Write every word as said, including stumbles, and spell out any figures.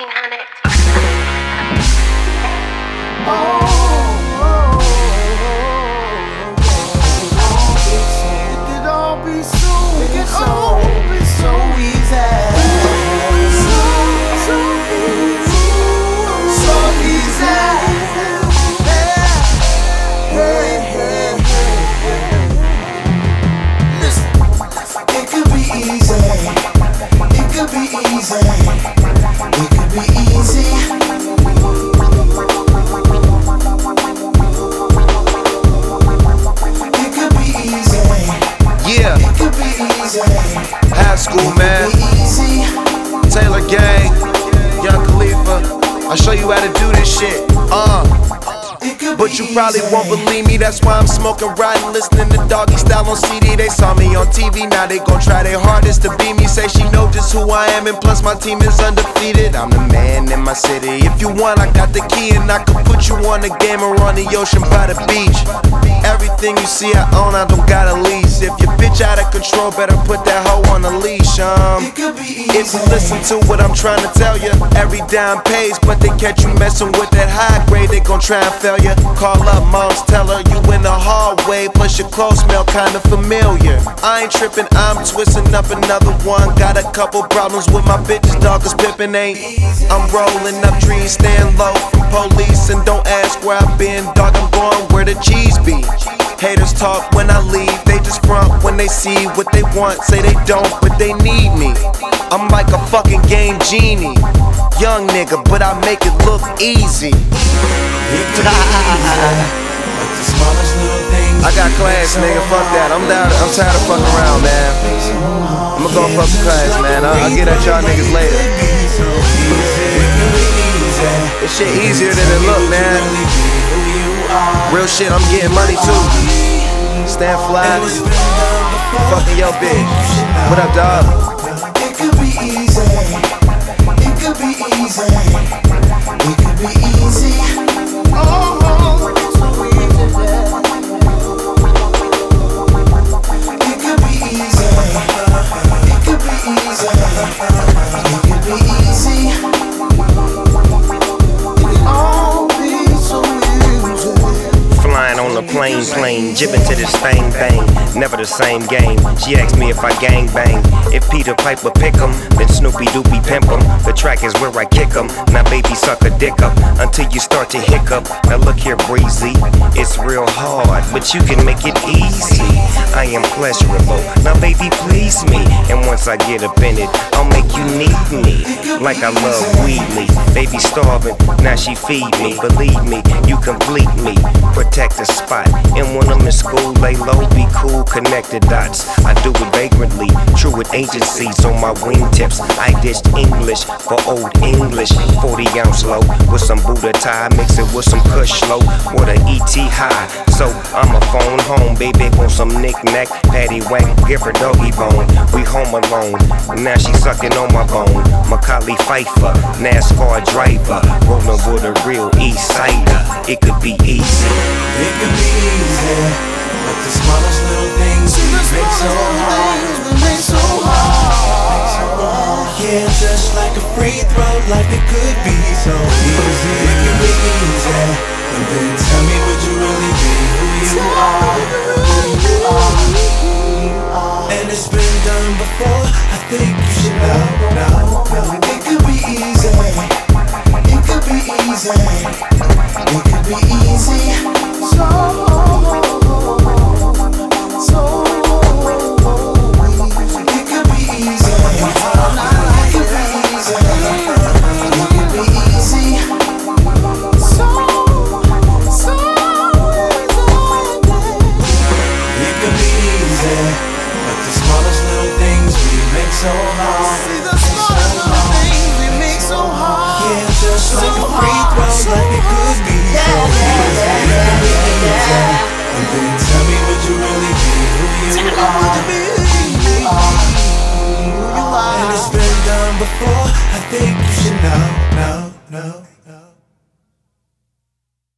fourteen hundred. High school, man. Taylor Gang, Young Khalifa. I'll show you how to do this shit. Uh. But you probably won't believe me, that's why I'm smoking, riding, listening to Doggy Style on C D. They saw me on T V, now they gon' try their hardest to be me. Say she know just who I am, and plus my team is undefeated. I'm the man in my city. If you want, I got the key, and I can put you on the game or on the ocean by the beach. Everything you see I own, I don't got a lease. If your bitch out of control, better put that hoe on a leash. Um, if you listen to what I'm trying to tell you, every dime pays, but they catch you messing with that high grade, they gon' try and fail you. Call up moms, tell her you in the hallway, plus your clothes smell kinda familiar. I ain't tripping, I'm twisting up another one. Got a couple problems with my bitches, dog, cause pimpin' ain't. I'm rolling up trees, staying low from police, and don't ask where I've been, dog, I'm going where the cheese be. Haters talk when I leave, they just front when they see what they want. Say they don't, but they need me. I'm like a fucking game genie. Young nigga, but I make it look easy. I got class, nigga, fuck that. I'm down, I'm tired of fucking around, man. I'ma go fuck the class, man. I'll, I'll get at y'all niggas later. This shit easier than it look, man. Real shit, I'm getting money too. Stand fly, fucking your bitch. What up, dog? It could be easy. It could be easy. It could be easy. Oh, it's so easy. It could be easy. It could be easy. It could be easy. Oh, be so easy. Flying on the plane, plane, jibbing to this thing, bang. Never the same game. She asked me if I gang bang. If Peter Piper pick 'em, then Snoopy Doopy pimp 'em. The track is where I kick 'em. Now baby suck a dick up until you start to hiccup. Now look here, breezy, it's real hard, but you can make it easy. I am pleasurable. Now baby, please me, and once I get up in it, I'll make you need me. Like I love Wheatley. Baby starving, now she feed me. Believe me, you complete me. Protect the spot, and when I'm in school, lay low, be cool, connect the dots. I do it vagrantly, true with agencies on my wingtips. I dished English for old English. forty ounce low with some Buddha tie, mix it with some Kush slow, with an E T high. So I'ma phone home, baby, want some knick-knack, patty whack, give her doggy bone. We home alone, now she sucking on my bone. Macaulay Pfeiffer, NASCAR driver, rolling with a real East Sider. It could be easy. It could be easy, but the smallest little things make so hard. Make so hard. Yeah, just like a free throw, life it could be so easy. It could be easy, but then tell me, would you really be who you are? Who you are. And it's been done before. I think you should know, know, know. It could be easy. It could be easy. It could be easy. So, so easy. It could be easy. It could be easy. It could be easy. So, so easy. It could be easy, but the smallest little things we make so hard. See the smallest little things we make so hard. Yeah, just like a free throw, like it could be so easy. And then tell me, would you really be who you are? Who you are. And it's been done before. I think you should know, know, know.